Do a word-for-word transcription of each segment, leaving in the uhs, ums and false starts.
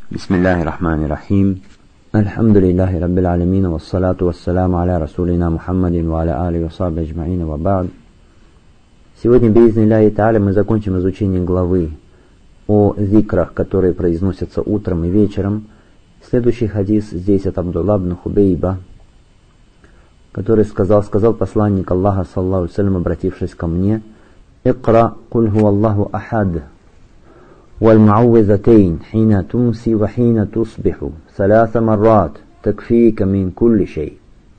Бисмиллахи рахмани рахим. Альхамдулиллахи раббил алямин. Вассалату вассаляму аля расулина Мухаммадин ва аля али ва сахби аджмаин ва ба'д. Сегодня, биизниллахи тааля, мы закончим изучение главы о зикрах, которые произносятся утром и вечером. Следующий хадис здесь от Абдулла ибн Хубейба, который сказал, сказал посланник Аллаха, саллаллаху алейхи ва саллям, обратившись ко мне: «Икра куль ху Аллаху ахад, والمعوذتين حين تمسي وحين تصبح ثلاث مرات تكفيك من كل شيء».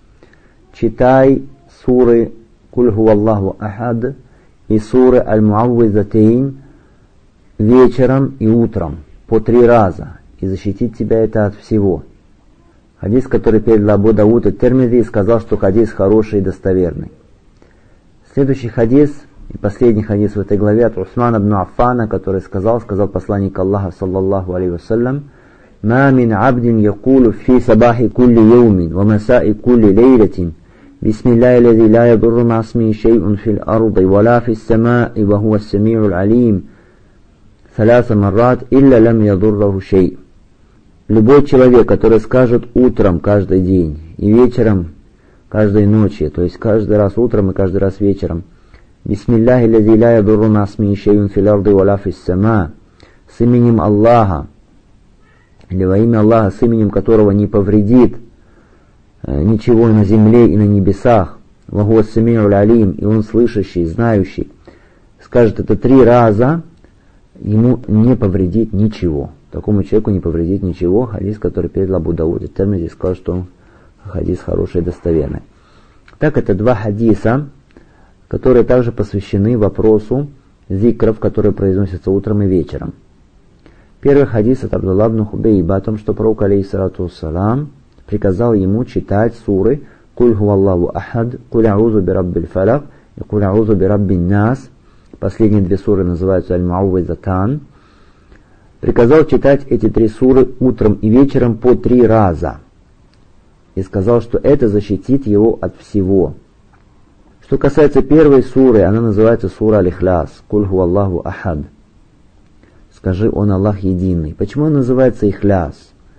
Читай суры «Куль ху Аллаху ахад» и суры «Аль-Муаввизатейн» вечером и утром по три раза, и защитит тебя это от всего. Хадис, который передал Абу Дауд и Тирмизи, сказал, что хадис хороший и достоверный. Следующий хадис и последний хадис в этой главе от Усмана ибн Аффана, который сказал, сказал посланник Аллаха, саллаллаху алейхи вассалям: «Ма мин абдин якулу фи сабахи кулли йоумин ва масаи кулли лейлатин бисмиллахи лази ла ядурру ма исмихи шей'ун фил арди ва ла фис самаи ва хуа ас-сами'ул алим саласа маррат илля лам ядурраху шей». Любой человек, который скажет утром каждый день и вечером каждой ночи, то есть каждый раз утром и каждый раз вечером: «Бисмиллахи лази ла ядурру ма исмихи шей'ун фил арди ва ла фис сама», с именем Аллаха, или во имя Аллаха, с именем которого не повредит ничего на земле и на небесах, ва хуа ас-сами'ул алим, и он слышащий, знающий, скажет это три раза, ему не повредит ничего. Такому человеку не повредит ничего. Хадис, который передал Абу Дауд и Тирмизи, сказал, что он хадис хороший и достоверный. Так, это два хадиса, которые также посвящены вопросу зикров, которые произносятся утром и вечером. Первый хадис от Абдулла ибн Хубейба о том, что пророк, алейхиссалату вассалам, приказал ему читать суры «Куль ху Аллаху ахад», «Куль аузу би раббил фалак» и «Куль аузу би раббин нас». Последние две суры называются «Аль-Муаввизатан». Приказал читать эти три суры утром и вечером по три раза. И сказал, что это защитит его от всего. Что касается первой суры, она называется сура Аль-Ихляс, «Куль ху Аллаху ахад». Скажи, он Аллах единый. Почему он называется Ихляс?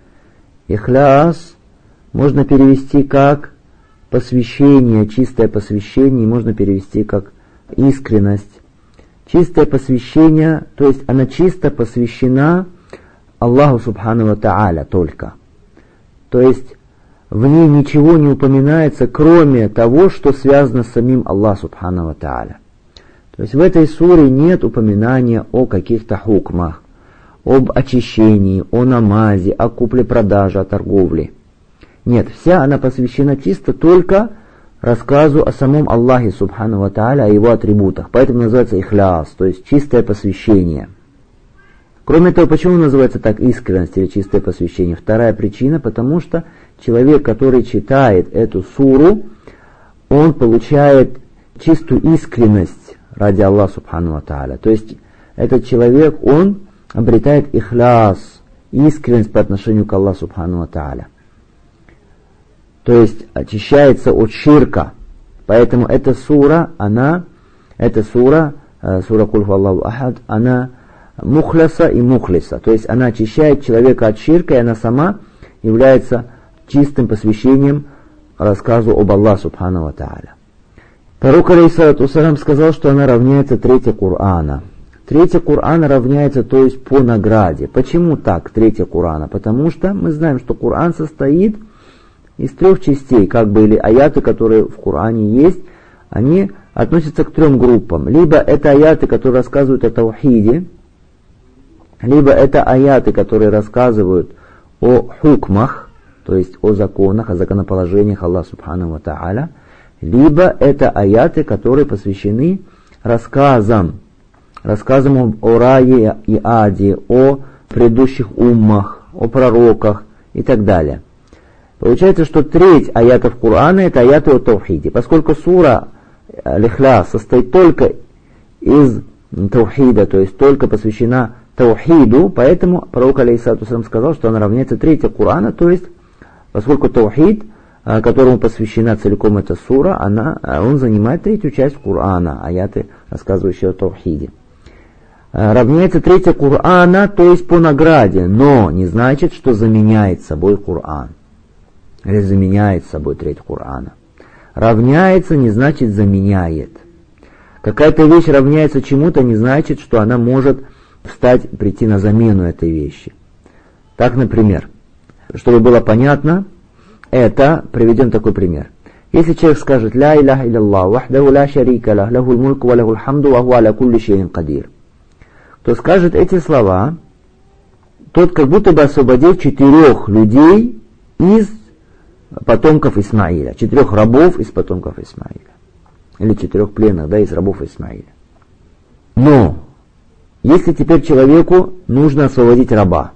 Ихляс можно перевести как посвящение, чистое посвящение, и можно перевести как искренность. Чистое посвящение, то есть она чисто посвящена Аллаху субхану ва тааля только. То есть в ней ничего не упоминается, кроме того, что связано с самим Аллахом субхану ва тааля. То есть в этой суре нет упоминания о каких-то хукмах, об очищении, о намазе, о купле-продаже, о торговле. Нет, вся она посвящена чисто только рассказу о самом Аллахе субхану ва тааля, о его атрибутах. Поэтому называется ихляс, то есть чистое посвящение. Кроме того, почему называется так искренность или чистое посвящение? Вторая причина, потому что человек, который читает эту суру, он получает чистую искренность ради Аллаха субхану ва тааля. То есть этот человек, он обретает ихляс, искренность по отношению к Аллаху субхану ва тааля. То есть очищается от ширка. Поэтому эта сура, она, эта сура, сура «Куль ху Аллаху ахад», она мухляса и мухлиса. То есть она очищает человека от ширка, и она сама является чистым посвящением рассказу об Аллахе субхану ва тааля. Пророк, алейхиссалату вассалям, сказал, что она равняется третья Кур'ана. Третья Кур'ана равняется, то есть по награде. Почему так, третья Кур'ана? Потому что мы знаем, что Кур'ан состоит из трех частей, как бы, или аяты, которые в Коране есть, они относятся к трем группам. Либо это аяты, которые рассказывают о таухиде, либо это аяты, которые рассказывают о хукмах, то есть о законах, о законоположениях Аллаха субхану ва тааля, либо это аяты, которые посвящены рассказам, рассказам о рае и аде, о предыдущих уммах, о пророках и так далее. Получается, что треть аятов Корана — это аяты о таухиде. Поскольку сура Аль-Ихляс состоит только из таухида, то есть только посвящена таухиду, поэтому пророк, алейхиссалату вассалям, сказал, что она равняется третья Корана, то есть поскольку таухид, которому посвящена целиком эта сура, она, он занимает третью часть Корана, аяты, рассказывающие о таухиде. равняется третья Корана, то есть по награде, но не значит, что заменяет собой Коран. Или заменяет собой треть Корана. Равняется не значит заменяет. Какая-то вещь равняется чему-то, не значит, что она может встать, прийти на замену этой вещи. Так, например, чтобы было понятно, это, приведем такой пример. Если человек скажет «Ля илляха илlallah, вахдаху ля шарика лах, лахул мульку ва лахул хамду, ва хуа аля кулли шейин кадир», то скажет эти слова, тот как будто бы освободил четырех людей из потомков Исмаиля, четырех рабов из потомков Исмаиля, или четырех пленных, да, из рабов Исмаиля. Но, если теперь человеку нужно освободить раба,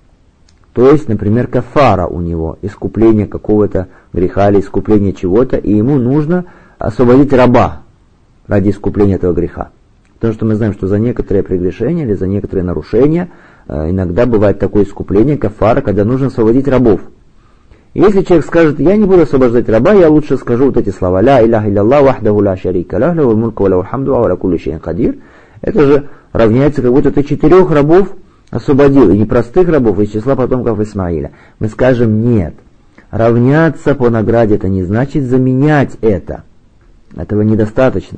то есть, например, кафара у него, искупление какого-то греха или искупление чего-то, и ему нужно освободить раба ради искупления этого греха. Потому что мы знаем, что за некоторые прегрешения или за некоторые нарушения иногда бывает такое искупление, кафара, когда нужно освободить рабов. И если человек скажет, я не буду освобождать раба, я лучше скажу вот эти слова, «Ля илляха илlallah, вахдаху ля шарика лах, лахул мульку ва лахул хамду, ва хуа аля кулли шейин кадир». Это же равняется, как будто ты четырех рабов освободил, и не простых рабов из числа потомков Исмаиля. Мы скажем нет. Равняться по награде это не значит заменять это. Этого недостаточно.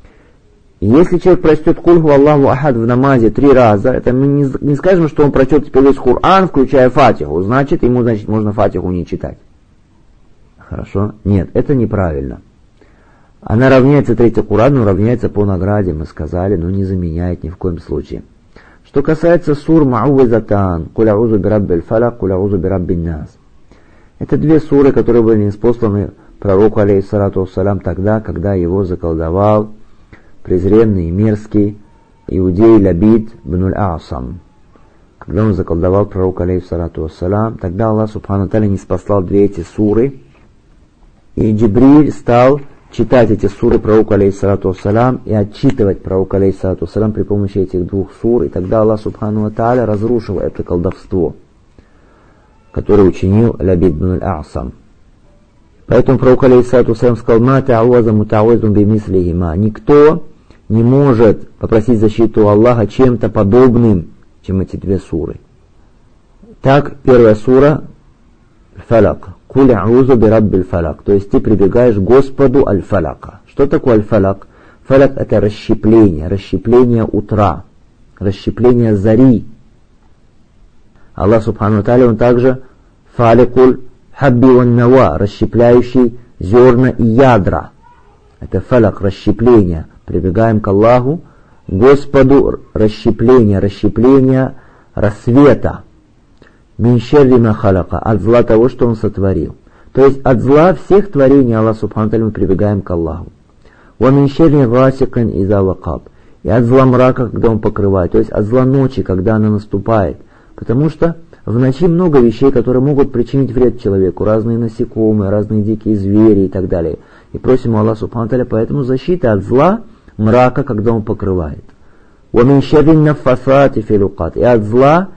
И если человек прочтет «Куль ху Аллаху ахад» в намазе три раза, это мы не, не скажем, что он прочтет теперь весь Коран, включая Фатиху. Значит, ему значит, можно Фатиху не читать. Хорошо? Нет, это неправильно. Она равняется третья Корану, равняется по награде, мы сказали, но не заменяет ни в коем случае. Что касается сур Ма'увизатан, «Куль а'узу бираббиль фалак, куль а'узу бираббин нас». Это две суры, которые были ниспосланы пророку, алейхиссалату вассалям, тогда, когда его заколдовал презренный и мерзкий иудей Лабид бн аль-Асам. Когда он заколдовал пророка, алейхиссалату вассалям, тогда Аллах субхану та'аля не спаслал две эти суры, и Джибриль стал читать эти суры пророку, алейхиссалату вассалям, и отчитывать пророку, алейхиссалату вассалям при помощи этих двух сур, и тогда Аллах субхану та'аля разрушил это колдовство, которое учинил Лабид бн аль-Асам. Поэтому пророк, алейхиссалату вассалям, сказал: «Ма та'уаза мута'уазун бимислихима». Никто не может попросить защиту Аллаха чем-то подобным, чем эти две суры. Так, первая сура Фалак. «Куль а'узу бираббиль фалак». То есть ты прибегаешь к Господу аль-фаляка. Что такое аль-фаляк? Фаляк — это расщепление, расщепление утра, расщепление зари. Аллах субхану та'аля, он также фаликуль хабби ван нава, расщепляющий зерна и ядра. Это фаляк, расщепление. Прибегаем к Аллаху, Господу, расщепление, расщепление рассвета. Мин шерри ма халяка, от зла того, что он сотворил. То есть от зла всех творений Аллах субхану та'аля мы прибегаем к Аллаху. Ва мин шерри гасикин иза вакаб, и от зла мрака, когда он покрывает, то есть от зла ночи, когда она наступает. Потому что в ночи много вещей, которые могут причинить вред человеку, разные насекомые, разные дикие звери и так далее. И просим у Аллаха субхану та'аля поэтому защиты от зла мрака, когда он покрывает. Ва мин шерри наффасати фил уқад, и от зла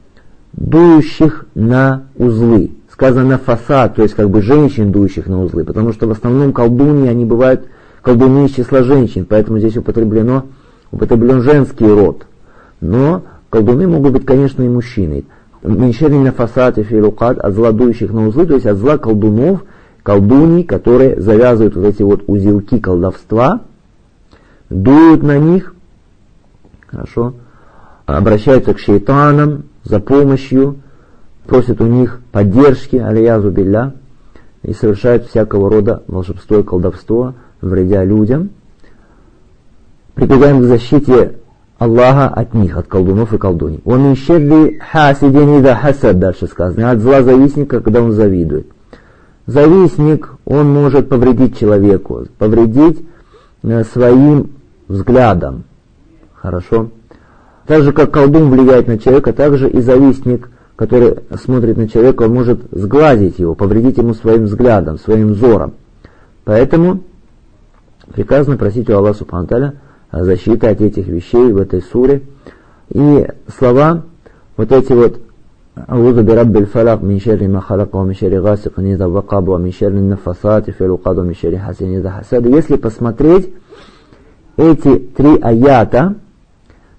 дующих на узлы. Сказано наффасат, то есть как бы женщин, дующих на узлы, потому что в основном колдуньи, они бывают колдуны из числа женщин, поэтому здесь употреблено, употреблен женский род. Но колдуны могут быть, конечно, и мужчины. Мин шерри наффасати фил уқад, от зла дующих на узлы, то есть от зла колдунов, колдуньи, которые завязывают вот эти вот узелки колдовства, дуют на них, хорошо, обращаются к шейтанам за помощью, просят у них поддержки, алиязу билля, и совершают всякого рода волшебство и колдовство, вредя людям. Прибегаем к защите Аллаха от них, от колдунов и колдуней. Он ищерли хасидин ида хасад, дальше сказано, от зла завистника, когда он завидует. Завистник, он может повредить человеку, повредить своим взглядом. Хорошо? Так же, как колдун влияет на человека, так же и завистник, который смотрит на человека, он может сглазить его, повредить ему своим взглядом, своим взором. Поэтому приказано просить у Аллаха субхану та'аля защиты от этих вещей в этой суре. И слова, вот эти вот «А'узу бираббиль фалак, мин шерри ма халака, ва мин шерри гасикин иза вакаб, ва мин шерри наффасати фил уқад, ва мин шерри хасидин иза хасад». Если посмотреть эти три аята,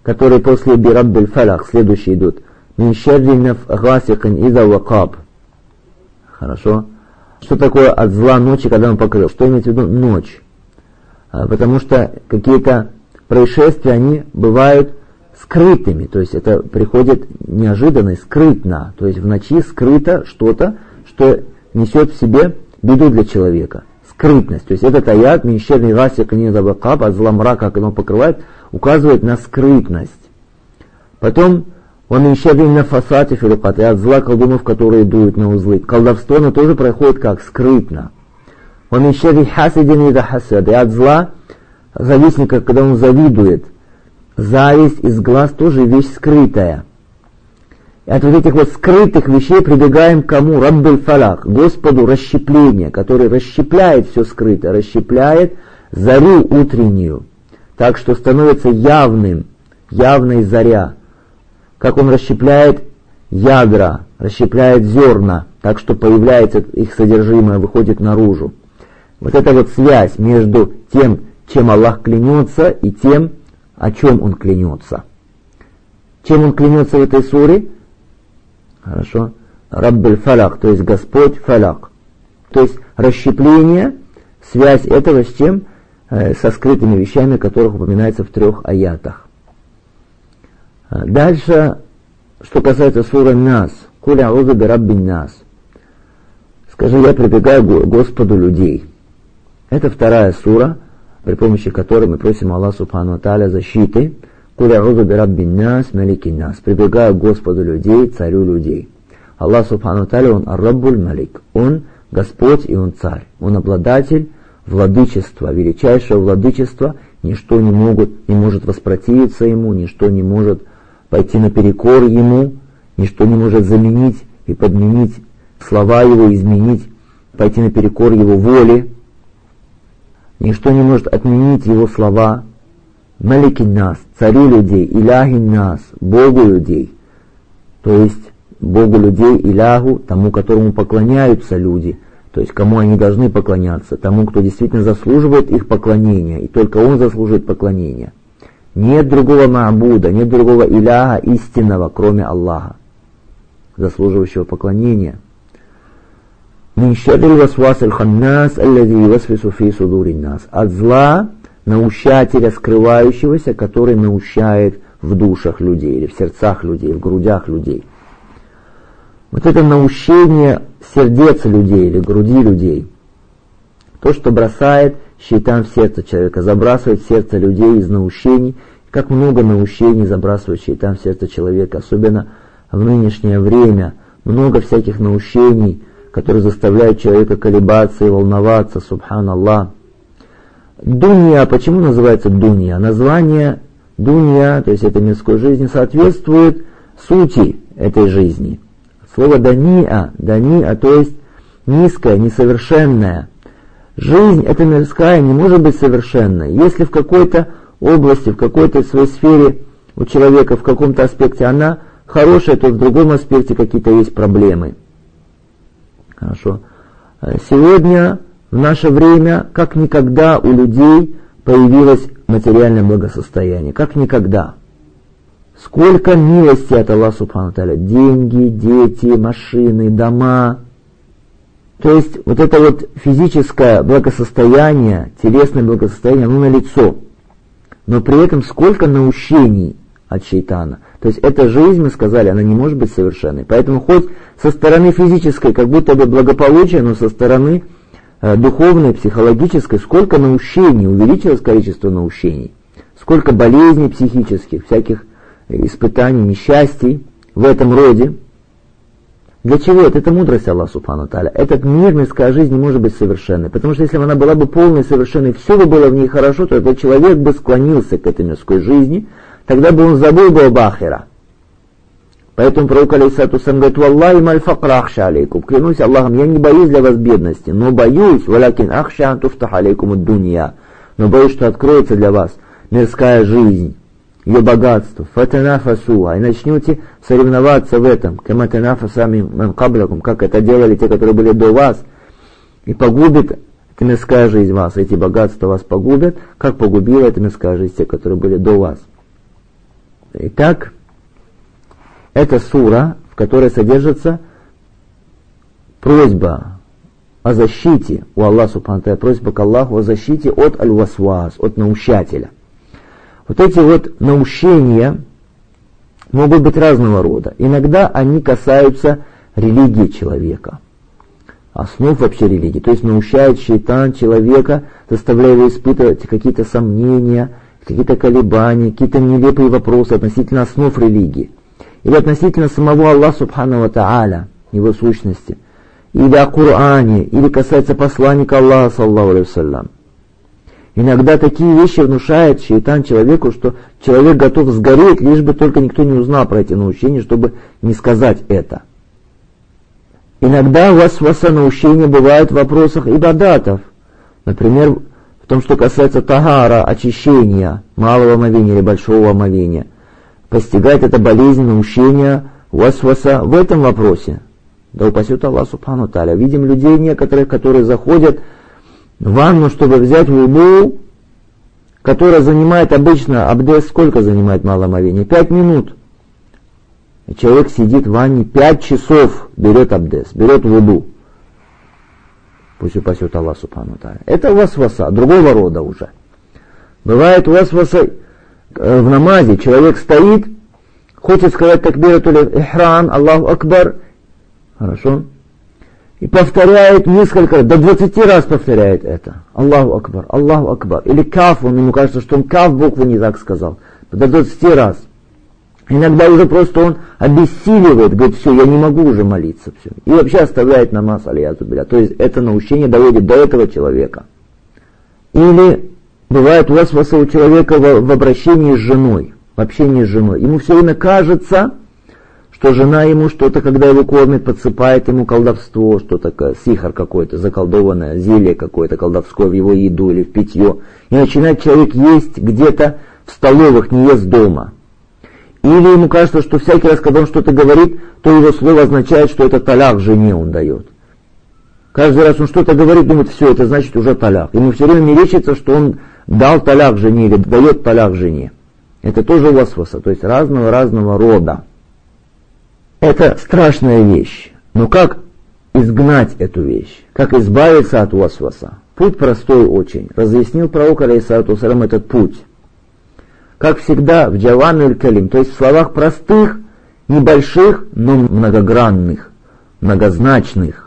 которые после бираббиль фалах, следующие идут. Мин шарри нафгасикин иза вакаб. Хорошо. Что такое от зла ночи, когда он покрыл? Что имеется в виду ночь? Потому что какие-то происшествия, они бывают скрытыми, то есть это приходит неожиданно и скрытно, то есть в ночи скрыто что-то, что несет в себе беду для человека. Скрытность, то есть этот аят, мин шарри гасикин иза вакаб, от зла мрака, как он покрывает, указывает на скрытность. Потом он ищет именно фасати филукат, и от зла колдунов, которые дуют на узлы. Колдовство, оно тоже проходит как скрытно. Он ищет хасидин и хасад, и от зла завистника, когда он завидует. Зависть из глаз тоже вещь скрытая. И от вот этих вот скрытых вещей прибегаем к кому? Раббиль фалах, Господу расщепления, который расщепляет все скрытое, расщепляет зарю утреннюю, так что становится явным, явной заря. Как он расщепляет ядра, расщепляет зерна, так что появляется их содержимое, выходит наружу. Вот эта вот связь между тем, чем Аллах клянется, и тем, о чем он клянется. Чем он клянется в этой суре? Хорошо. Раббиль фалах, то есть Господь фалах. То есть расщепление, связь этого с чем? Со скрытыми вещами, которых упоминается в трех аятах. Дальше, что касается суры Нас, «Куль а'узу би раббин нас», скажи, я прибегаю к Господу людей. Это вторая сура, при помощи которой мы просим Аллаха Субхану ва Тааля защиты. «Куль а'узу би раббин нас, маликин нас», прибегаю к Господу людей, царю людей. Аллах Субхану ва Тааля, он ар-Раббуль Малик, он Господь и он царь, он обладатель владычества, величайшего владычества, ничто не, могут, не может воспротивиться ему, ничто не может пойти наперекор ему, ничто не может заменить и подменить слова его, изменить, пойти наперекор его воле, ничто не может отменить его слова. Маликин нас, царю людей, иляхин нас, Богу людей, то есть Богу людей, иляху, тому, которому поклоняются люди, то есть кому они должны поклоняться, тому, кто действительно заслуживает их поклонения, и только он заслуживает поклонения. Нет другого ма'буда, нет другого иляха истинного, кроме Аллаха, заслуживающего поклонения. Мин шаррил васвасил ханнас, аллази ювасвису фи судурин нас. От зла наущателя, скрывающегося, который наущает в душах людей, или в сердцах людей, в грудях людей. Вот это наущение сердец людей или груди людей, то, что бросает шейтан в сердце человека, забрасывает в сердце людей из наущений. Как много наущений забрасывает шейтан в сердце человека, особенно в нынешнее время. Много всяких наущений, которые заставляют человека колебаться и волноваться, субханаллах. Дунья, почему называется дунья? Название дунья, то есть этой мирской жизни, соответствует сути этой жизни. Слово дания, дания, то есть низкая, несовершенная. Жизнь эта мирская не может быть совершенной. Если в какой-то области, в какой-то своей сфере у человека, в каком-то аспекте она хорошая, то в другом аспекте какие-то есть проблемы. Хорошо. Сегодня, в наше время, как никогда у людей появилось материальное благосостояние. Как никогда. Сколько милости от Аллаха Субхану ва Тааля. Деньги, дети, машины, дома. То есть вот это вот физическое благосостояние, телесное благосостояние, оно налицо. Но при этом сколько наущений от шейтана. То есть эта жизнь, мы сказали, она не может быть совершенной. Поэтому хоть со стороны физической как будто бы благополучие, но со стороны э, духовной, психологической, сколько наущений, увеличилось количество наущений. Сколько болезней психических, всяких испытаний, несчастий в этом роде. Для чего это? Это мудрость Аллаха Субхану ва Тааля. Этот мир, мирская жизнь не может быть совершенной. Потому что если бы она была бы полной, совершенной, все бы было в ней хорошо, то этот человек бы склонился к этой мирской жизни, тогда бы он забыл бы об ахира. Поэтому пророк алейхиссалату вассалям говорит: «Валлахи маль факра ахша алейкум». Клянусь Аллахом, я не боюсь для вас бедности, но боюсь, валякин ахша ан туфтах алейкум ад-дунья. Но боюсь, что откроется для вас мирская жизнь, ее богатство, фатанафасуа, и начнете соревноваться в этом, каматанафасами ман каблякум, как это делали те, которые были до вас, и погубит эта мирская жизнь вас, эти богатства вас погубят, как погубила эта мирская жизнь те, которые были до вас. Итак, это сура, в которой содержится просьба о защите у Аллаха Субхану ва Тааля, просьба к Аллаху о защите от аль-васвас, от наущателя. Вот эти вот наущения могут быть разного рода. Иногда они касаются религии человека, основ вообще религии. То есть наущает шайтан человека, заставляя его испытывать какие-то сомнения, какие-то колебания, какие-то нелепые вопросы относительно основ религии. Или относительно самого Аллаха Субхану ва Тааля, его сущности. Или о Коране, или касается посланника Аллаха, саллаллаху алейхи вассалям. Иногда такие вещи внушает шайтан человеку, что человек готов сгореть, лишь бы только никто не узнал про эти наущения, чтобы не сказать это. Иногда васваса наущения бывают в вопросах ибадатов. Например, в том, что касается тагара, очищения, малого омовения или большого омовения. Постигает это болезнь, наущения, васваса в этом вопросе. Да упасет Аллах Субхану ва Тааля. Видим людей некоторых, которые заходят в ванну, чтобы взять вуду, которая занимает обычно, абдес сколько занимает малое омовение? Пять минут. И человек сидит в ванне пять часов, берет абдес, берет вуду. Пусть упасет Аллах Субхану ва Тааля. Это васваса, другого рода уже. Бывает васваса в намазе, человек стоит, хочет сказать такбиратуль ихрам, Аллаху акбар, хорошо, и повторяет несколько, до двадцати раз повторяет это. Аллаху акбар, Аллаху акбар. Или каф, он, ему кажется, что он каф букву не так сказал. До двадцати раз. Иногда уже просто он обессиливает, говорит, все, я не могу уже молиться. Все. И вообще оставляет намаз, алейхи билля. То есть это наущение доводит до этого человека. Или бывает у вас у человека в, в обращении с женой, в общении с женой. Ему все время кажется, что жена ему что-то, когда его кормит, подсыпает ему колдовство, что такое, сихар какой-то, заколдованное, зелье какое-то колдовское в его еду или в питье. И начинает человек есть где-то в столовых, не ест дома. Или ему кажется, что всякий раз, когда он что-то говорит, то его слово означает, что это талях жене он дает. Каждый раз он что-то говорит, думает, все, это значит уже талях. Ему все время мерещится, что он дал талях жене или дает талях жене. Это тоже васваса, то есть разного-разного рода. Это страшная вещь. Но как изгнать эту вещь? Как избавиться от васваса? Путь простой очень. Разъяснил пророк, алейхиссалату вассалям, этот путь. Как всегда в джавамиль калим, то есть в словах простых, небольших, но многогранных, многозначных.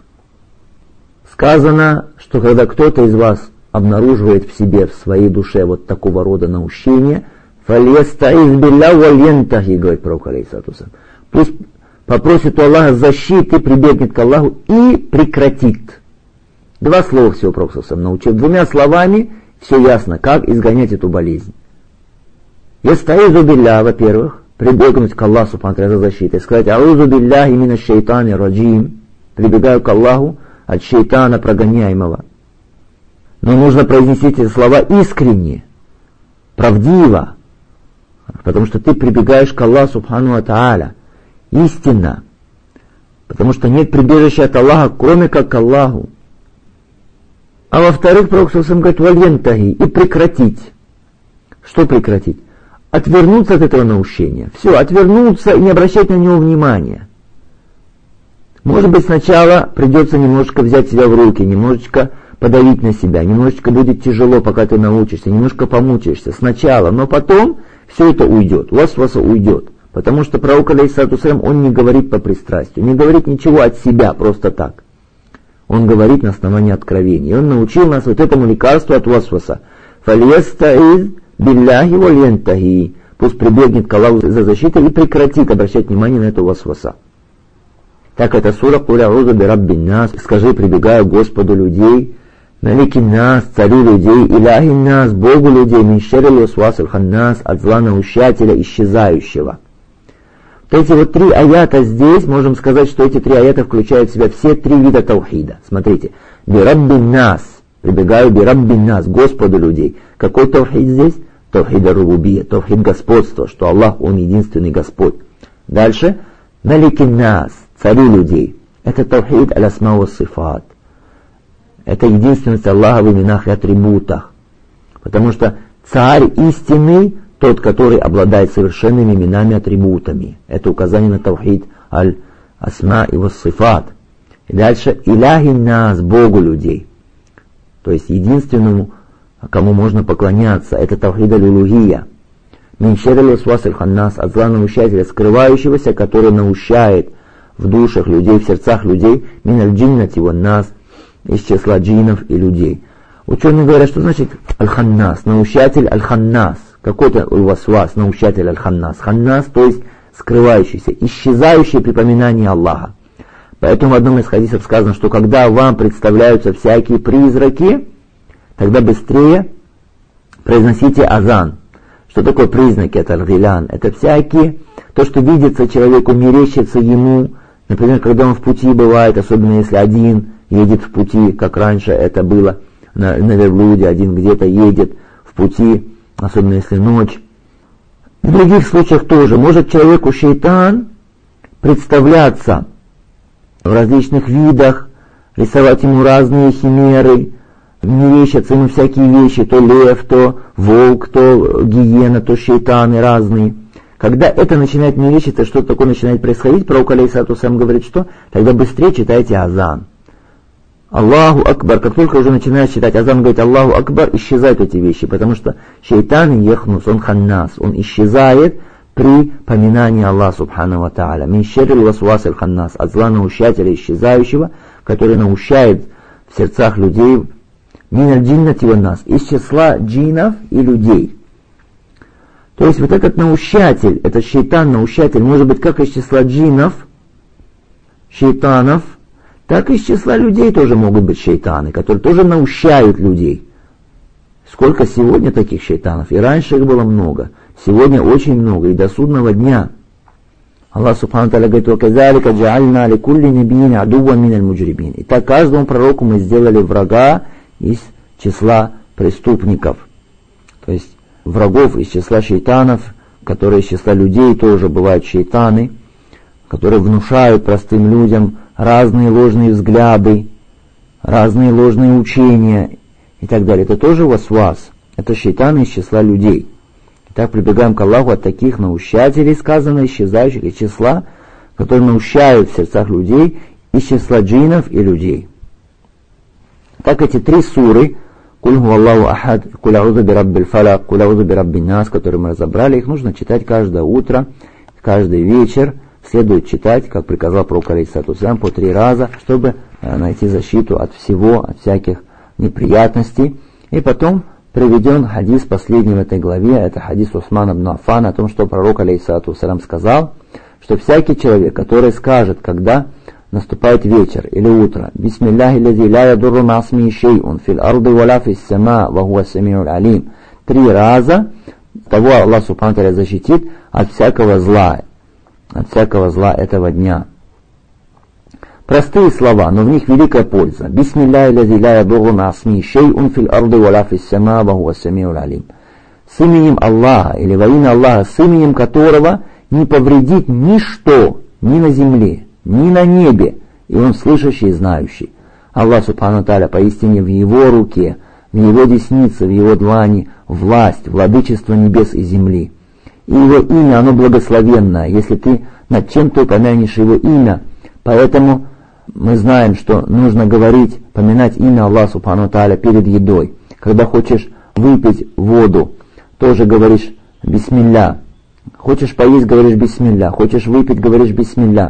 Сказано, что когда кто-то из вас обнаруживает в себе, в своей душе вот такого рода наущение, фальястаиз билля вальянтахи, говорит пророк, алейхиссалату вассалям, пусть попросит у Аллаха защиты, прибегнет к Аллаху и прекратит. Два слова всего пророк научил. Двумя словами все ясно, как изгонять эту болезнь. Ястаизу билля, во-первых, прибегнуть к Аллаху субхану ва тааля за защитой, сказать аузу билляхи минаш шайтани раджим, прибегаю к Аллаху от шайтана прогоняемого. Но нужно произнести эти слова искренне, правдиво, потому что ты прибегаешь к Аллаху субхану ва тааля истинно, потому что нет прибежища от Аллаха, кроме как к Аллаху. А во-вторых, пророк говорит вальянтахи, и прекратить. Что прекратить? Отвернуться от этого наущения. Все, отвернуться и не обращать на него внимания. Может быть, сначала придется немножко взять себя в руки, немножечко подавить на себя, немножечко будет тяжело, пока ты научишься, немножко помучаешься сначала, но потом все это уйдет, васваса уйдет. Потому что пророк, алейхиссалату вассалям, он не говорит по пристрастию, не говорит ничего от себя, просто так. Он говорит на основании откровений. И он научил нас вот этому лекарству от васваса. Фальястаиз билляхи вальянтахи. Пусть прибегнет к Аллаху за защитой и прекратит обращать внимание на эту васваса. Так это сура «Куль а'узу бираббин нас», скажи, прибегаю к Господу людей, маликин нас, царю людей, иляхи нас, Богу людей, мин шеррил васвасил ханнас, от зла наущателя исчезающего. Вот эти вот три аята здесь, можем сказать, что эти три аята включают в себя все три вида таухида. Смотрите, бираббин нас, прибегаю бираббин нас, Господу людей. Какой таухид здесь? Таухид ар-рубубия, таухид господства, что Аллах, Он единственный Господь. Дальше, маликин нас, царю людей. Это таухид аль-асма ва сифат. Это единственность Аллаха в именах и атрибутах. Потому что царь истинный, тот, который обладает совершенными именами, атрибутами. Это указание на тавхид аль-асма и вас-сифат. И дальше иляхи нас, Богу людей. То есть единственному, кому можно поклоняться, это тавхид аль-улухия. Мин шерри васвас аль-ханнас, от зла наущателя, скрывающегося, который наущает в душах людей, в сердцах людей, мин аль-джиннати ван нас, из числа джинов и людей. Ученые говорят, что значит аль-ханнас, наущатель аль-ханнас. Какой-то васвас, наущатель аль-ханнас. Ханнас, то есть скрывающийся, исчезающий при поминании Аллаха. Поэтому в одном из хадисов сказано, что когда вам представляются всякие призраки, тогда быстрее произносите азан. Что такое признаки? Это аль-гилян. Это всякие, то, что видится человеку, мерещится ему. Например, когда он в пути бывает, особенно если один едет в пути, как раньше это было на, на верблюде, один где-то едет в пути, особенно если ночь. В других случаях тоже. Может человеку шейтан представляться в различных видах, рисовать ему разные химеры, мерещатся ему всякие вещи, то лев, то волк, то гиена, то шейтаны разные. Когда это начинает мерещиться, что такое начинает происходить, пророк алейхиссалату вассалям говорит, что тогда быстрее читайте азан. Аллаху Акбар. Как только уже начинаешь читать азан, говорит Аллаху Акбар, исчезают эти вещи, потому что шейтан яхнус, он ханнас, он исчезает при поминании Аллаха субхану ва тааля. Мин шерри васвас аль-ханнас, от зла наущателя исчезающего, который наущает в сердцах людей, мин аль-джиннати ван нас, из числа джинов и людей. То есть вот этот наущатель, этот шейтан, наущатель, может быть как из числа джинов, шейтанов, так и из числа людей тоже могут быть шейтаны, которые тоже наущают людей. Сколько сегодня таких шейтанов? И раньше их было много. Сегодня очень много. И до судного дня. Аллах субхану тааля говорит: «Ваказалика джаальна ликулли набийин адуван миналь муджрибин». И так каждому пророку мы сделали врага из числа преступников. То есть врагов из числа шейтанов, которые из числа людей тоже бывают шейтаны, которые внушают простым людям разные ложные взгляды, разные ложные учения и так далее. Это тоже васвас. Это шейтаны из числа людей. Итак, прибегаем к Аллаху от таких наущателей, сказано, исчезающих из числа, которые наущают в сердцах людей, из числа джинов и людей. Так эти три суры, Куль ху Аллаху ахад, Куль аузу би раббиль фалак, Куль аузу би раббин нас, которые мы разобрали, их нужно читать каждое утро, каждый вечер. Следует читать, как приказал пророк алейхиссалату вассалям, по три раза, чтобы найти защиту от всего, от всяких неприятностей. И потом приведен хадис последний в этой главе, это хадис Усмана ибн Аффана, о том, что пророк алейхиссалату вассалям сказал, что всякий человек, который скажет, когда наступает вечер или утро, «Бисмилляхи лази ля ядурру ма исмихи шей'ун фил арди ва ла фис сама ва хуа сами'уль алим», три раза того Аллах субхану тааля защитит от всякого зла, от всякого зла этого дня. Простые слова, но в них великая польза. Бисмилляхи лази ля ядурру ма исмихи шей'ун фил арди ва ла фис сама ва хуа сами'уль алим. С именем Аллаха, или во имя Аллаха, с именем которого не повредит ничто ни на земле, ни на небе, и он слышащий и знающий. Аллах субхану тааля поистине в его руке, в его деснице, в его длани власть, владычество небес и земли. И его имя, оно благословенное, если ты над чем-то упомянешь его имя. Поэтому мы знаем, что нужно говорить, поминать имя Аллаха субхану тааля перед едой. Когда хочешь выпить воду, тоже говоришь бисмилля. Хочешь поесть, говоришь бисмилля. Хочешь выпить, говоришь бисмилля.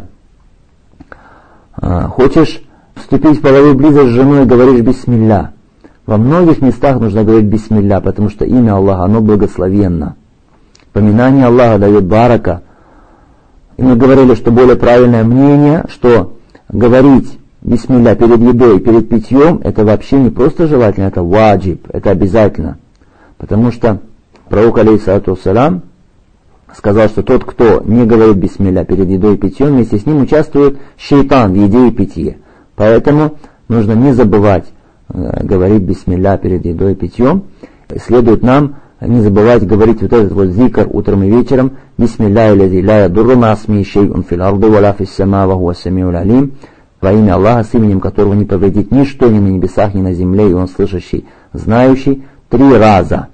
Хочешь вступить в половую близость с женой, говоришь бисмилля. Во многих местах нужно говорить бисмилля, потому что имя Аллаха, оно благословенно. Поминание Аллаха дает барака. И мы говорили, что более правильное мнение, что говорить бисмилля перед едой, перед питьем, это вообще не просто желательно, это ваджиб, это обязательно. Потому что пророк алейхиссалату вассалям сказал, что тот, кто не говорит бисмилля перед едой и питьем, вместе с ним участвует шейтан в еде и питье. Поэтому нужно не забывать э, говорить бисмилля перед едой и питьем. Следует нам не забывать говорить вот этот вот зикр утром и вечером. Бисмилля лази ля ядурру ма исмихи шей'ун фил арди ва ла фис сама ва хуа сами'уль алим. Во имя Аллаха, с именем которого не повредит ничто ни на небесах, ни на земле, и он слышащий, знающий, три раза.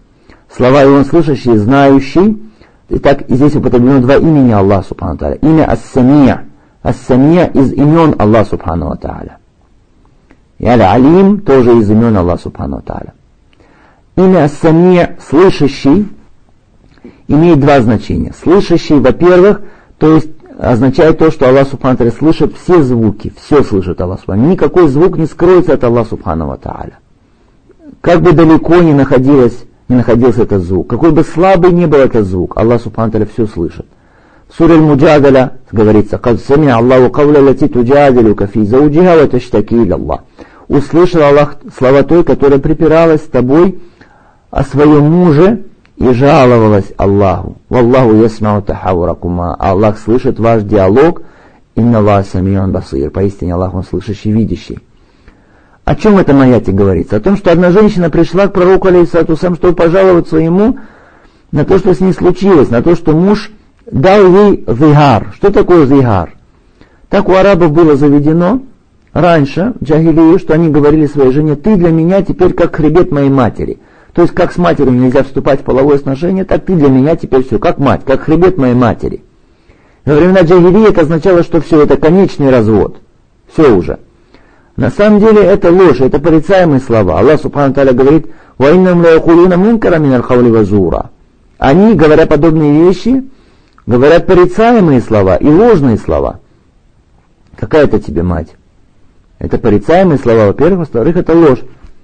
Слова, и он слышащий, знающий. Итак, здесь употреблено два имени Аллаха Субхану Тааля. Имя Ас-Самия. Ас-Самия из имен Аллаха Субхану Тааля. И Аль-Алим тоже из имен Аллаха Субхану Тааля. Имя Ас-Самия, слышащий, имеет два значения. Слышащий, во-первых, то есть означает то, что Аллах Субхану Тааля слышит все звуки, все слышит Аллах Субхану. Никакой звук не скроется от Аллаха Субхану Тааля. Как бы далеко ни находилось, не находился этот звук, какой бы слабый ни был этот звук, Аллах Субхану Тааля все слышит. В суре Аль-Муджадаля говорится: «Кад сами'а Аллаху кавля лати туджадилука фи зауджиха ва таштаки иля Аллах». Услышал Аллах слова той, которая припиралась с тобой о своем муже и жаловалась Аллаху. «Валлаху ясмау тахавракума». Аллах слышит ваш диалог. «Инна Аллах сами'ун басир». Поистине Аллах, он слышащий, видящий. О чем в этом аяте говорится? О том, что одна женщина пришла к пророку, алейхиссалату вассалям, чтобы пожаловаться ему на то, что с ней случилось, на то, что муж дал ей зигар. Что такое зигар? Так у арабов было заведено раньше, в джахилии, что они говорили своей жене: «Ты для меня теперь как хребет моей матери». То есть, как с матерью нельзя вступать в половое сношение, так ты для меня теперь все, как мать, как хребет моей матери. Во времена джахилии это означало, что все, это конечный развод. Все уже. На самом деле это ложь, это порицаемые слова. Аллах Субхану Тааля говорит: «Ваиннам ла якулуна мункара миналь хаули ва зура». Они, говоря подобные вещи, говорят порицаемые слова и ложные слова. Какая это тебе мать? Это порицаемые слова, во-первых, во-вторых, это ложь.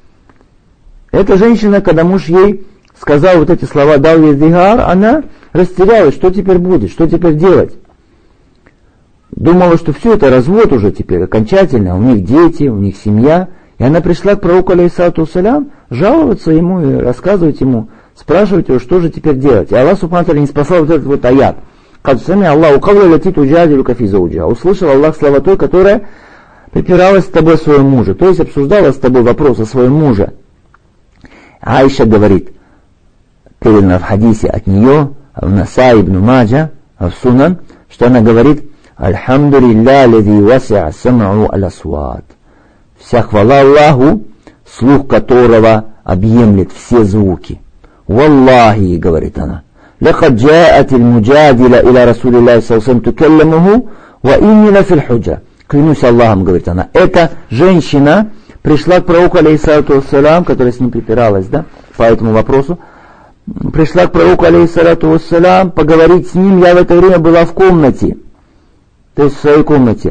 Эта женщина, когда муж ей сказал вот эти слова, дал ей зигар, она растерялась, что теперь будет, что теперь делать. Думала, что все это развод уже теперь окончательно, у них дети, у них семья. И она пришла к пророку, алейхиссалату вассалям, жаловаться ему и рассказывать ему, спрашивать его, что же теперь делать. И Аллах Субхану Тааля не спасал вот этот вот аят. «Кад сами'а Аллаху кавля лати туджадилука фи зауджиха». Услышал Аллах слова той, которая припиралась с тобой о своем муже, то есть обсуждала с тобой вопрос о своем муже. Аиша говорит, передано в хадисе от нее, в Насаи ибн Маджа, в Сунан, что она говорит: «Альхамду лилля лази васи'а сам'у аль-асват». Вся хвала Аллаху, слух которого объемлет все звуки. «Валлахи», говорит она, «лакад джа'ат аль-муджадила иля Расулиллахи саллаллаху алейхи ва саллям тукалламуху ва инни ла фил худжа». Клянусь Аллахом, говорит она, эта женщина пришла к пророку, алейхиссалату вассалям, которая с ним припиралась, да, по этому вопросу, пришла к пророку, алейхиссалату вассалям, поговорить с ним, я в это время была в комнате, то есть в своей комнате.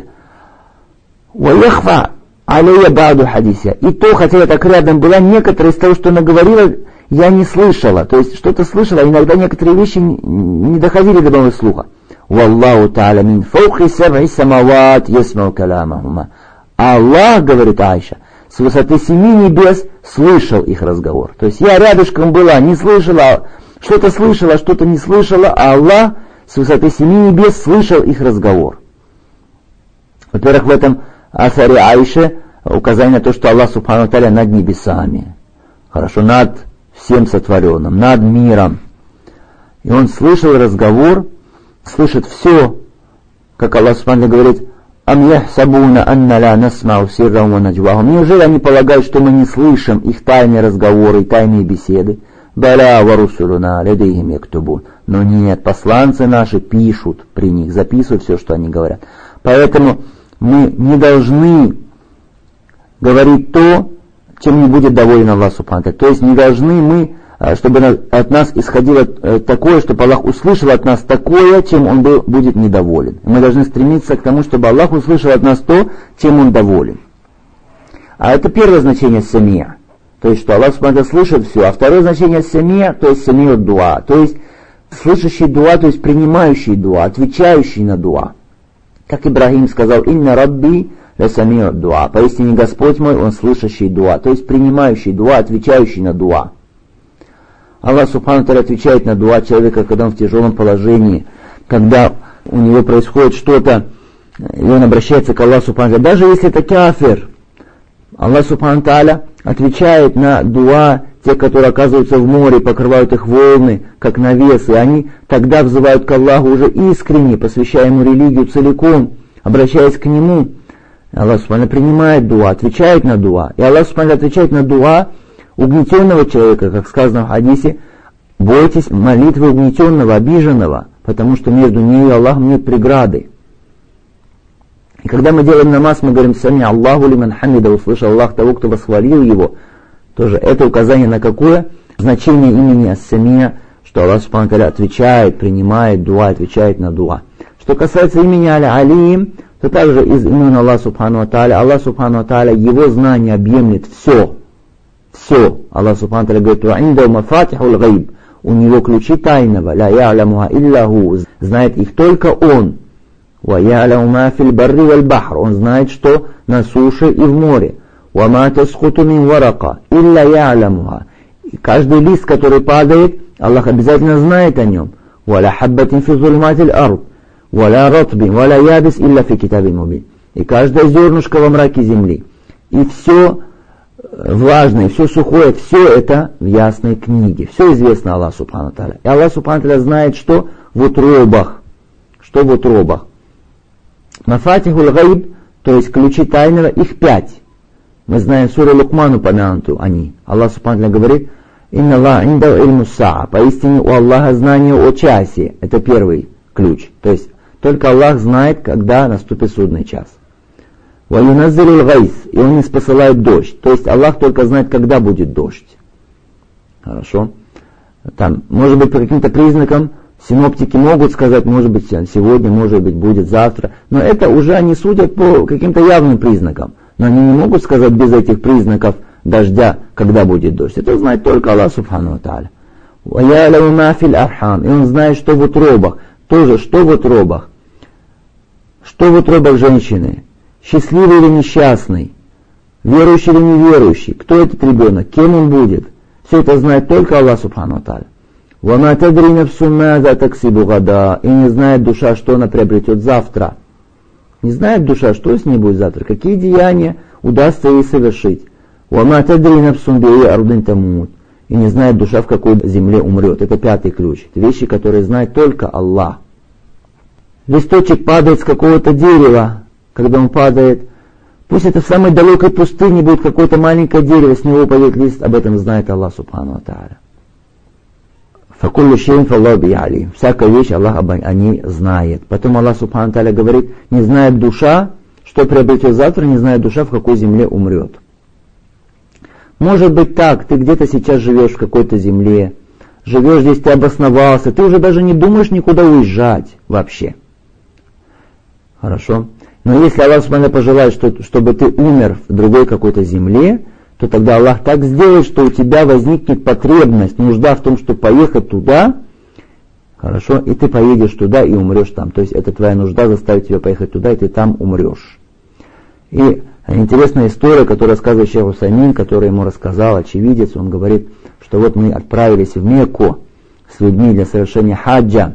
«Ваяхфа алейя ба'ду хадися». И то, хотя я так рядом была, некоторые из того, что она говорила, я не слышала, то есть что-то слышала, иногда некоторые вещи не доходили до моего слуха. «Валлаху та'аля мин фауқи саб'и самават ясмау каламахума». Аллах, говорит Аиша, с высоты семи небес слышал их разговор. То есть я рядышком была, не слышала, что-то слышала, что-то не слышала, а Аллах с высоты семи небес слышал их разговор. Во-первых, в этом асаре Аиши указание на то, что Аллах Субхану Тааля над небесами. Хорошо, над всем сотворенным, над миром. И он слышал разговор, слышит все, как Аллах Субхану говорит: «Ам яхсабуна анна ла насмау сиррахум ва наджвахум». Неужели они полагают, что мы не слышим их тайные разговоры и тайные беседы? «Баля ва русулуна лядейхим яктубун». Но нет, посланцы наши пишут при них, записывают все, что они говорят. Поэтому мы не должны говорить то, чем не будет доволен Аллах Субхану Тааля. То есть не должны мы, чтобы от нас исходило такое, чтобы Аллах услышал от нас такое, чем Он был, будет недоволен. Мы должны стремиться к тому, чтобы Аллах услышал от нас то, чем Он доволен. А это первое значение самия. То есть, что Аллах Субхану Тааля слышит все. А второе значение самия, то есть самия дуа. То есть, слышащий дуа, то есть принимающий дуа, отвечающий на дуа. Как Ибрахим сказал: «Инна рабби ля самиу дуа». Поистине Господь мой, Он слышащий дуа. То есть, принимающий дуа, отвечающий на дуа. Аллах Субхану Тааля отвечает на дуа человека, когда он в тяжелом положении, когда у него происходит что-то, и он обращается к Аллаху Субхану Тааля. Даже если это кафир, Аллах Субхану Тааля отвечает на дуа тех, которые оказываются в море, покрывают их волны, как навес, и они тогда взывают к Аллаху уже искренне, посвящая ему религию целиком, обращаясь к нему. Аллах Субхану Тааля принимает дуа, отвечает на дуа. И Аллах Субхану Тааля отвечает на дуа угнетенного человека, как сказано в хадисе: Бойтесь молитвы угнетенного, обиженного, потому что между ней и Аллахом нет преграды. И когда мы делаем намаз, мы говорим «Сами Аллаху лиман хамида», услышал Аллах того, кто восхвалил его. Тоже это указание на какое? Значение имени ас-Самия, что Аллах субхану ва тааля отвечает, принимает дуа, отвечает на дуа. Что касается имени Аль-Алим, то также из имен Аллаха субхану ва тааля, Аллах субхану ва тааля, его знание объемлет все. Все. Аллах субхану ва тааля говорит «У'инда мафатихул гайб», у него ключи тайного, «Ля я'лямуха илляху», знает их только он. «Ва я'ляму ма фил барри валь бахр», он знает, что на суше и в море. «Ва ма тасхуту мин варака илля я'лямуха», и каждый лист, который падает, Аллах обязательно знает о нем. «Ва ля хаббатин фи зульматил ард, ва ля ратбин, ва ля ябис илля фи китабин мубин», и каждое зернышко во мраке земли. И все влажное, все сухое, все это в ясной книге. Все известно Аллаху субхану ва тааля. И Аллах субхану ва тааля знает, что в утробах. Что в утробах. Мафатихул гайб, то есть ключи тайного, их пять. Мы знаем сура Лукман упомянутую они. Аллах субхану ва тааля говорит: «Инна Аллах инда ильму саа». Поистине у Аллаха знание о часе. Это первый ключ. То есть только Аллах знает, когда наступит судный час. «Ваюназзилул гайс», и он не спосылает дождь. То есть Аллах только знает, когда будет дождь. Хорошо. Там, может быть, по каким-то признакам синоптики могут сказать, может быть, сегодня, может быть, будет завтра. Но это уже они судят по каким-то явным признакам. Но они не могут сказать без этих признаков дождя, когда будет дождь. Это знает только Аллах субхану ва тааля. «Вая'ляму ма фил архам», и он знает, что в утробах. Тоже, что в утробах. Что в утробах женщины. Счастливый или несчастный, верующий или неверующий, кто этот ребенок, кем он будет, все это знает только Аллах субхану ва тааля. «Вама тадри нафсун маза таксибу гада», и не знает душа, что она приобретет завтра. Не знает душа, что с ней будет завтра, какие деяния удастся ей совершить. «Вама тадри нафсун би'и ардин тамут», и не знает душа, в какой земле умрет. Это пятый ключ. Это вещи, которые знает только Аллах. Листочек падает с какого-то дерева. Когда он падает, пусть это в самой далекой пустыне будет какое-то маленькое дерево, с него упадет лист, об этом знает Аллах субхану ва тааля. «Факуллю шейин фаллаху би'алим», всякая вещь Аллах о ней знает. Потом Аллах субхану ва тааля говорит: не знает душа, что приобретет завтра, не знает душа, в какой земле умрет. Может быть так, ты где-то сейчас живешь в какой-то земле, живешь здесь, ты обосновался, ты уже даже не думаешь никуда уезжать вообще. Хорошо? Но если Аллах субхану пожелает, что, чтобы ты умер в другой какой-то земле, то тогда Аллах так сделает, что у тебя возникнет потребность, нужда в том, чтобы поехать туда, хорошо, и ты поедешь туда и умрешь там. То есть это твоя нужда заставит тебя поехать туда, и ты там умрешь. И интересная история, которую рассказывает шейх Усаймин, который ему рассказал очевидец, он говорит, что вот мы отправились в Мекку с людьми для совершения хаджа,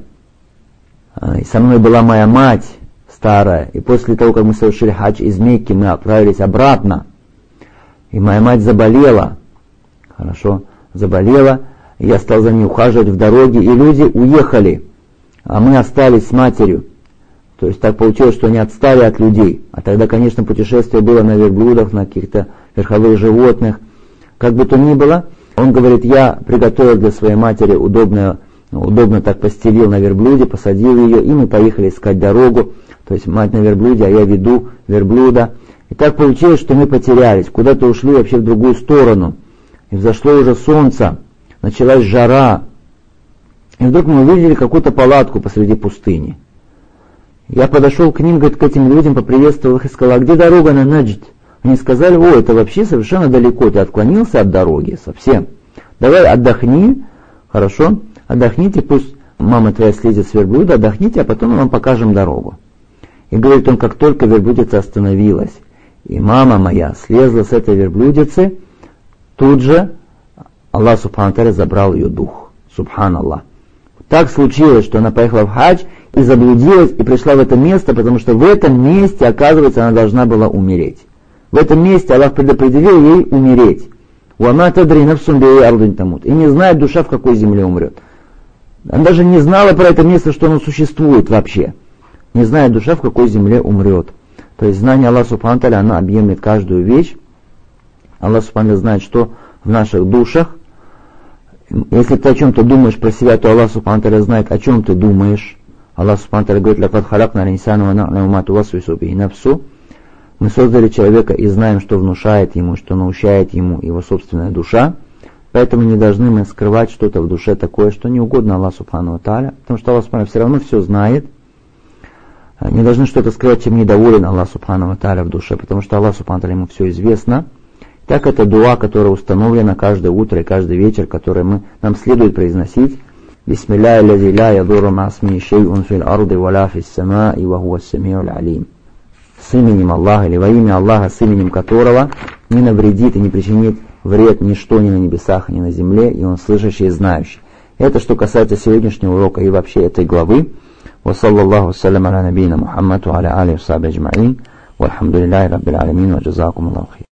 и со мной была моя мать, старая, и после того, как мы совершили хадж из Мекки, мы отправились обратно, и моя мать заболела, хорошо, заболела, и я стал за ней ухаживать в дороге, и люди уехали, а мы остались с матерью. То есть так получилось, что они отстали от людей, а тогда, конечно, путешествие было на верблюдах, на каких-то верховых животных, как бы то ни было. Он говорит: я приготовил для своей матери удобно, удобно так постелил на верблюде, посадил ее, и мы поехали искать дорогу. То есть мать на верблюде, а я веду верблюда. И так получилось, что мы потерялись, куда-то ушли вообще в другую сторону. И взошло уже солнце, началась жара. И вдруг мы увидели какую-то палатку посреди пустыни. Я подошел к ним, говорит, к этим людям, поприветствовал их и сказал: а где дорога на Наджд? Они сказали: о, это вообще совершенно далеко, ты отклонился от дороги совсем. Давай отдохни, хорошо, отдохните, пусть мама твоя слезет с верблюда, отдохните, а потом мы вам покажем дорогу. И говорит он, как только верблюдица остановилась, и мама моя слезла с этой верблюдицы, тут же Аллах субхану ва тааля забрал ее дух. Субханаллах. Так случилось, что она поехала в хадж и заблудилась, и пришла в это место, потому что в этом месте, оказывается, она должна была умереть. В этом месте Аллах предопределил ей умереть. «Уама тадри нафсун би'и ардин тамут». И не знает душа, в какой земле умрет. Она даже не знала про это место, что оно существует вообще. Не знает душа, в какой земле умрет. То есть знание Аллаха субхану ва тааля, оно объемлет каждую вещь. Аллах субхану ва тааля знает, что в наших душах. Если ты о чем-то думаешь про себя, то Аллах Субхану Тааля знает, о чем ты думаешь. Аллах Субхану Тааля говорит: «Лакад халакна аль-инсана ва на'ламу ма туwaswisu биhi нафсу». Мы создали человека и знаем, что внушает ему, что научает ему его собственная душа. Поэтому не должны мы скрывать что-то в душе такое, что не угодно Аллаху Субхану Тааля, потому что Аллах Субхану все равно все знает. Не должны что-то скрывать, чем недоволен Аллах Субхану Тааля в душе, потому что Аллах Субхану Тааля ему все известно. Так это дуа, которая установлена каждое утро и каждый вечер, который мы, нам следует произносить. Бисмилляхи лази ла ядурру ма исмихи шей'ун фил арди ва ла фис самаи ва хуа ас-сами'уль алим. С именем Аллаха или во имя Аллаха, с именем которого не навредит и не причинит вред ничто ни на небесах, ни на земле, и Он слышащий и знающий. Это что касается сегодняшнего урока и вообще этой главы. Ва саллаллаху салям аля набийна Мухаммаду аля алихи ва сахбихи аджмаин. Вальхамдулиллахи раббил алямин ва джазакум Аллаху хейр.